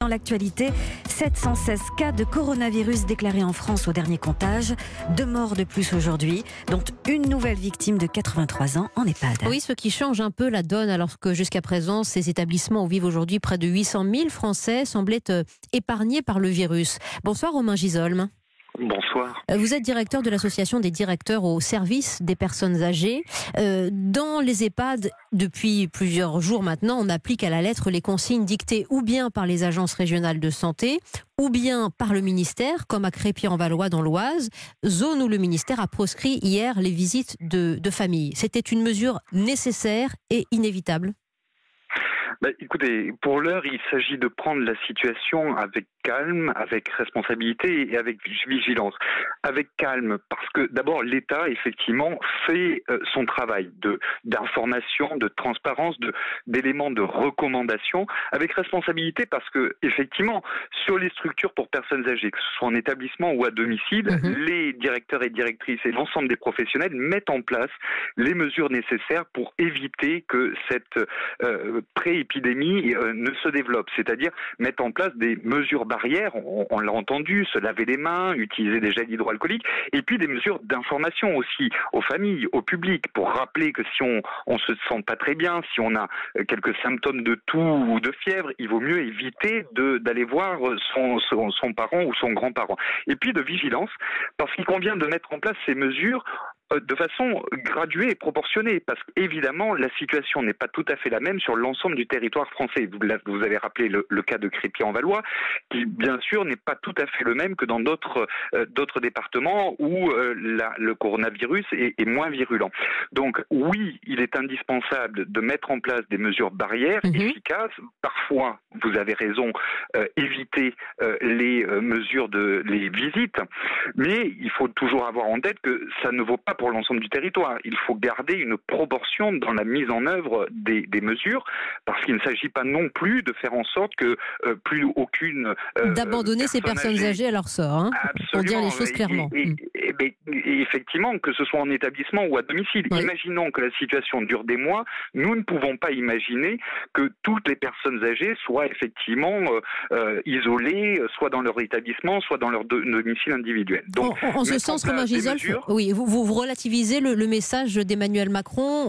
Dans l'actualité, 716 cas de coronavirus déclarés en France au dernier comptage. 2 morts de plus aujourd'hui, dont une nouvelle victime de 83 ans en EHPAD. Oui, ce qui change un peu la donne, alors que jusqu'à présent, ces établissements où vivent aujourd'hui près de 800 000 Français semblaient épargnés par le virus. Bonsoir Romain Gisolme. Bonsoir. Vous êtes directeur de l'association des directeurs au service des personnes âgées. Dans les EHPAD, depuis plusieurs jours maintenant, on applique à la lettre les consignes dictées ou bien par les agences régionales de santé, ou bien par le ministère, comme à Crépy-en-Valois dans l'Oise, zone où le ministère a proscrit hier les visites de famille. C'était une mesure nécessaire et inévitable. Écoutez, pour l'heure, il s'agit de prendre la situation avec calme, avec responsabilité et avec vigilance. Avec calme, parce que d'abord, l'État, effectivement, fait son travail d'information, de transparence, d'éléments de recommandation, avec responsabilité parce que, effectivement, sur les structures pour personnes âgées, que ce soit en établissement ou à domicile, les directeurs et directrices et l'ensemble des professionnels mettent en place les mesures nécessaires pour éviter que cette pré-épidémie ne se développe, c'est-à-dire mettre en place des mesures barrières, on l'a entendu, se laver les mains, utiliser des gels hydroalcooliques, et puis des mesures d'information aussi aux familles, au public, pour rappeler que si on se sent pas très bien, si on a quelques symptômes de toux ou de fièvre, il vaut mieux éviter d'aller voir son parent ou son grand-parent. Et puis de vigilance, parce qu'il convient de mettre en place ces mesures de façon graduée et proportionnée, parce qu'évidemment, la situation n'est pas tout à fait la même sur l'ensemble du territoire français. Vous avez rappelé le cas de Crépy-en-Valois, qui, bien sûr, n'est pas tout à fait le même que dans d'autres départements où le coronavirus est moins virulent. Donc, oui, il est indispensable de mettre en place des mesures barrières efficaces. Parfois, vous avez raison, éviter les mesures les visites, mais il faut toujours avoir en tête que ça ne vaut pas pour l'ensemble du territoire. Il faut garder une proportion dans la mise en œuvre des mesures, parce qu'il ne s'agit pas non plus de faire en sorte que plus aucune d'abandonner ces personnes âgées à leur sort, pour dire les choses clairement. Et effectivement, que ce soit en établissement ou à domicile. Oui. Imaginons que la situation dure des mois, nous ne pouvons pas imaginer que toutes les personnes âgées soient effectivement isolées, soit dans leur établissement, soit dans leur domicile individuel. Donc, en ce sens, Romain Gisolme, oui, vous relativisez le message d'Emmanuel Macron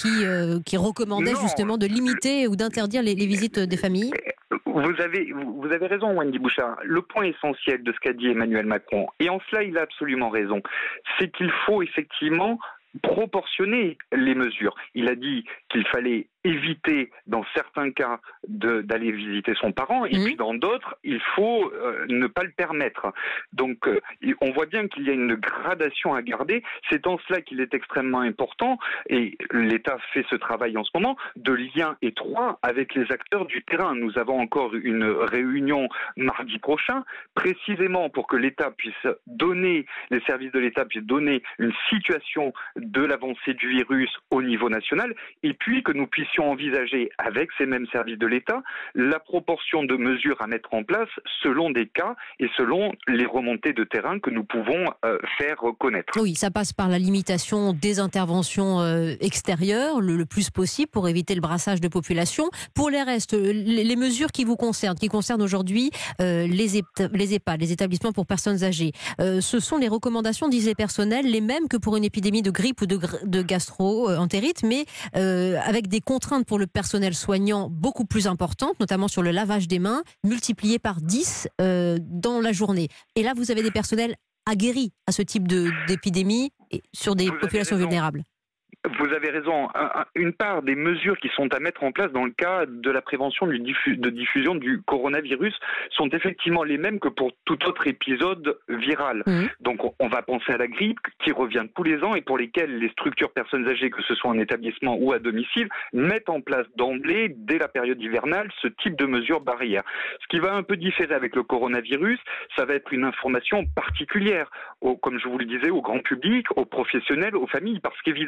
qui recommandait justement de limiter ou d'interdire les visites des familles. Vous avez raison, Wendy Bouchard. Le point essentiel de ce qu'a dit Emmanuel Macron, et en cela il a absolument raison, c'est qu'il faut effectivement proportionner les mesures. Il a dit qu'il fallait éviter, dans certains cas, d'aller visiter son parent, et puis dans d'autres, il faut ne pas le permettre. Donc, on voit bien qu'il y a une gradation à garder. C'est en cela qu'il est extrêmement important, et l'État fait ce travail en ce moment, de lien étroit avec les acteurs du terrain. Nous avons encore une réunion mardi prochain, précisément pour que l'État puisse donner, les services de l'État puissent donner une situation de l'avancée du virus au niveau national, et puis que nous puissions envisager avec ces mêmes services de l'État la proportion de mesures à mettre en place selon des cas et selon les remontées de terrain que nous pouvons faire connaître. Oui, ça passe par la limitation des interventions extérieures le plus possible pour éviter le brassage de population. Pour les restes, les mesures qui vous concernent, qui concernent aujourd'hui les EHPAD, les établissements pour personnes âgées, ce sont les recommandations, disent les personnels, les mêmes que pour une épidémie de grippe ou de gastro-entérite, mais avec des contraintes pour le personnel soignant beaucoup plus importantes, notamment sur le lavage des mains, multipliées par 10 dans la journée. Et là, vous avez des personnels aguerris à ce type d'épidémie et sur des populations vulnérables. Vous avez raison. Une part des mesures qui sont à mettre en place dans le cas de la prévention de diffusion du coronavirus sont effectivement les mêmes que pour tout autre épisode viral. Donc on va penser à la grippe qui revient tous les ans et pour lesquelles les structures personnes âgées, que ce soit en établissement ou à domicile, mettent en place d'emblée, dès la période hivernale, ce type de mesures barrières. Ce qui va un peu différer avec le coronavirus, ça va être une information particulière, comme je vous le disais, au grand public, aux professionnels, aux familles, parce qu'évidemment,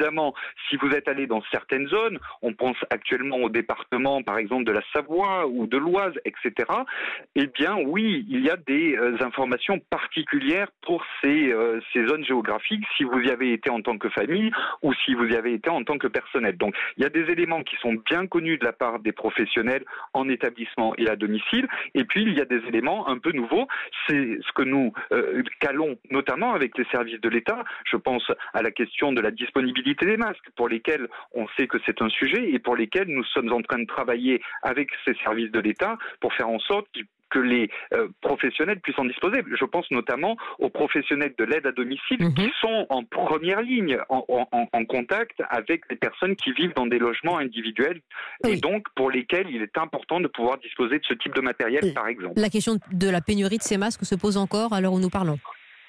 si vous êtes allé dans certaines zones, on pense actuellement au département, par exemple, de la Savoie ou de l'Oise, etc., eh bien, oui, il y a des informations particulières pour ces zones géographiques, si vous y avez été en tant que famille ou si vous y avez été en tant que personnel. Donc, il y a des éléments qui sont bien connus de la part des professionnels en établissement et à domicile, et puis il y a des éléments un peu nouveaux. C'est ce que nous calons notamment avec les services de l'État. Je pense à la question de la disponibilité des masques, pour lesquels on sait que c'est un sujet et pour lesquels nous sommes en train de travailler avec ces services de l'État pour faire en sorte que les professionnels puissent en disposer. Je pense notamment aux professionnels de l'aide à domicile qui sont en première ligne, en contact avec les personnes qui vivent dans des logements individuels et donc pour lesquels il est important de pouvoir disposer de ce type de matériel, par exemple. La question de la pénurie de ces masques se pose encore à l'heure où nous parlons.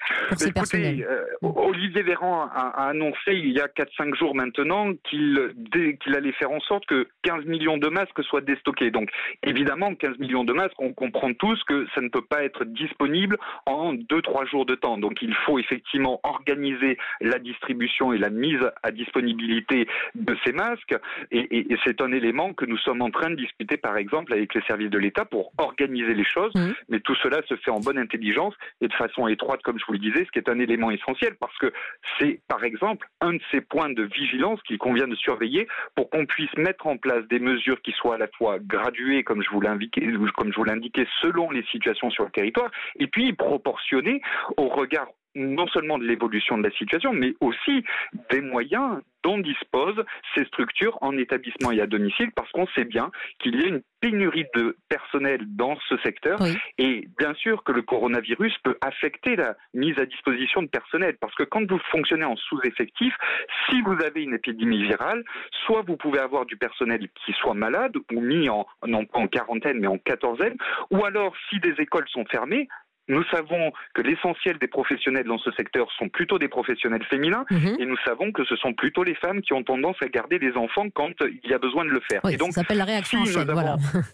Écoutez, Olivier Véran a annoncé il y a 4-5 jours maintenant qu'il allait faire en sorte que 15 millions de masques soient déstockés. Donc évidemment, 15 millions de masques, on comprend tous que ça ne peut pas être disponible en 2-3 jours de temps. Donc il faut effectivement organiser la distribution et la mise à disponibilité de ces masques. Et c'est un élément que nous sommes en train de discuter par exemple avec les services de l'État pour organiser les choses. Mais tout cela se fait en bonne intelligence et de façon étroite, comme je vous le disais, ce qui est un élément essentiel parce que c'est par exemple un de ces points de vigilance qu'il convient de surveiller pour qu'on puisse mettre en place des mesures qui soient à la fois graduées, comme je vous l'indiquais, selon les situations sur le territoire, et puis proportionnées au regard non seulement de l'évolution de la situation, mais aussi des moyens dont disposent ces structures en établissement et à domicile, parce qu'on sait bien qu'il y a une pénurie de personnel dans ce secteur, et bien sûr que le coronavirus peut affecter la mise à disposition de personnel, parce que quand vous fonctionnez en sous-effectif, si vous avez une épidémie virale, soit vous pouvez avoir du personnel qui soit malade, ou mis non pas en quarantaine, mais en quatorzaine, ou alors si des écoles sont fermées, nous savons que l'essentiel des professionnels dans ce secteur sont plutôt des professionnels féminins et nous savons que ce sont plutôt les femmes qui ont tendance à garder des enfants quand il y a besoin de le faire. Oui, et donc, ça s'appelle la réaction en chaîne. Voilà.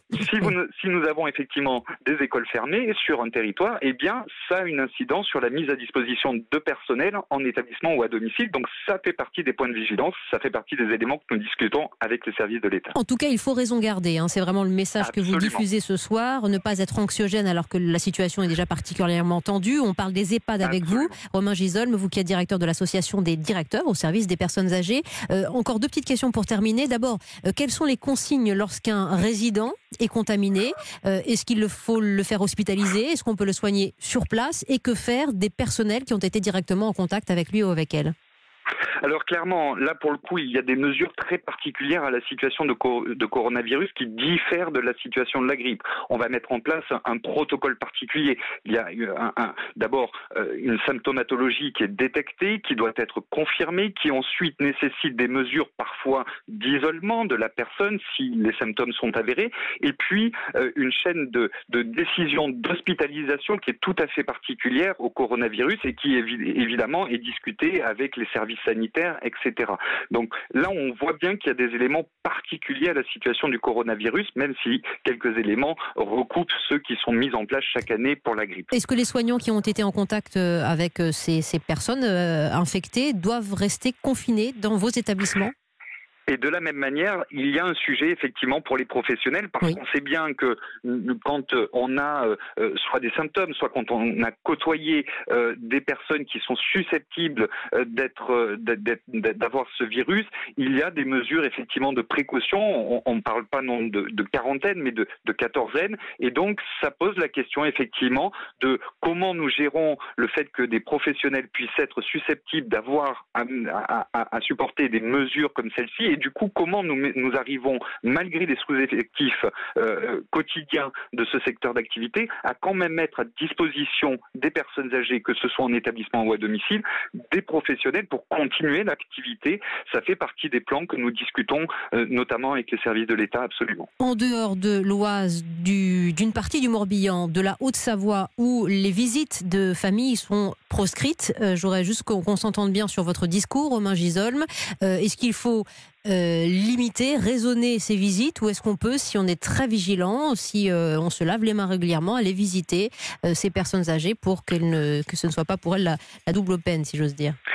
Si nous avons effectivement des écoles fermées sur un territoire, eh bien, ça a une incidence sur la mise à disposition de personnel en établissement ou à domicile. Donc, ça fait partie des points de vigilance, ça fait partie des éléments que nous discutons avec les services de l'État. En tout cas, il faut raison garder. C'est vraiment le message que vous diffusez ce soir. Ne pas être anxiogène alors que la situation est déjà particulièrement tendue. On parle des EHPAD avec vous. Romain Gisolme, vous qui êtes directeur de l'association des directeurs au service des personnes âgées. Encore deux petites questions pour terminer. D'abord, quelles sont les consignes lorsqu'un résident est contaminé? Est-ce qu'il faut le faire hospitaliser? Est-ce qu'on peut le soigner sur place? Et que faire des personnels qui ont été directement en contact avec lui ou avec elle? Alors clairement, là pour le coup, il y a des mesures très particulières à la situation de coronavirus qui diffèrent de la situation de la grippe. On va mettre en place un protocole particulier. Il y a d'abord une symptomatologie qui est détectée, qui doit être confirmée, qui ensuite nécessite des mesures parfois d'isolement de la personne si les symptômes sont avérés, et puis une chaîne de décision d'hospitalisation qui est tout à fait particulière au coronavirus et qui évidemment est discutée avec les services sanitaires, etc. Donc là, on voit bien qu'il y a des éléments particuliers à la situation du coronavirus, même si quelques éléments recoupent ceux qui sont mis en place chaque année pour la grippe. Est-ce que les soignants qui ont été en contact avec ces personnes infectées doivent rester confinés dans vos établissements ? Et de la même manière, il y a un sujet effectivement pour les professionnels, parce qu'on sait bien que quand on a soit des symptômes, soit quand on a côtoyé des personnes qui sont susceptibles d'avoir ce virus, il y a des mesures effectivement de précaution. On ne parle pas non de quarantaine, mais de quatorzaine. Et donc, ça pose la question effectivement de comment nous gérons le fait que des professionnels puissent être susceptibles d'avoir à supporter des mesures comme celle-ci. Et du coup, comment nous arrivons, malgré les sous-effectifs quotidiens de ce secteur d'activité, à quand même mettre à disposition des personnes âgées, que ce soit en établissement ou à domicile, des professionnels pour continuer l'activité. Ça fait partie des plans que nous discutons, notamment avec les services de l'État, absolument. En dehors de l'Oise, d'une partie du Morbihan, de la Haute-Savoie, où les visites de famille sont proscrites, j'aurais juste qu'on s'entende bien sur votre discours, Romain Gisolme. Est-ce qu'il faut limiter, raisonner ces visites, ou est-ce qu'on peut, si on est très vigilant, si on se lave les mains régulièrement, aller visiter ces personnes âgées pour que ce ne soit pas pour elles la double peine, si j'ose dire?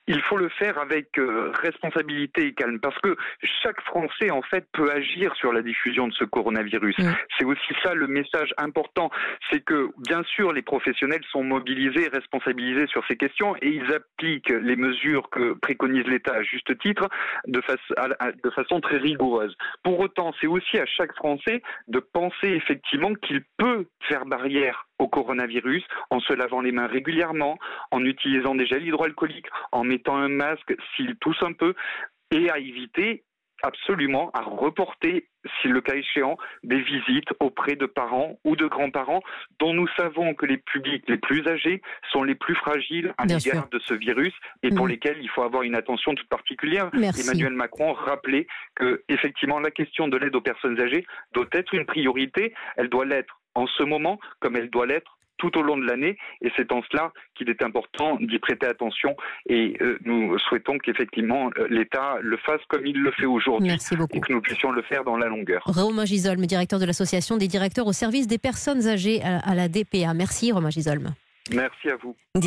il faut le faire avec responsabilité et calme, parce que chaque Français, en fait, peut agir sur la diffusion de ce coronavirus. C'est aussi ça le message important, c'est que, bien sûr, les professionnels sont mobilisés, responsabilisés sur ces questions, et ils appliquent les mesures que préconise l'État à juste titre, de façon très rigoureuse. Pour autant, c'est aussi à chaque Français de penser effectivement qu'il peut faire barrière au coronavirus en se lavant les mains régulièrement, en utilisant des gels hydroalcooliques, en mettant un masque s'il tousse un peu, et à éviter absolument à reporter, si le cas échéant, des visites auprès de parents ou de grands-parents dont nous savons que les publics les plus âgés sont les plus fragiles à l'égard de ce virus et pour lesquels il faut avoir une attention toute particulière. Merci. Emmanuel Macron rappelait que, effectivement, la question de l'aide aux personnes âgées doit être une priorité. Elle doit l'être en ce moment comme elle doit l'être tout au long de l'année, et c'est en cela qu'il est important d'y prêter attention, et nous souhaitons qu'effectivement l'État le fasse comme il le fait aujourd'hui. Merci beaucoup. Et que nous puissions le faire dans la longueur. Romain Gisolme, directeur de l'association des directeurs au service des personnes âgées à la DPA. Merci Romain Gisolme. Merci à vous.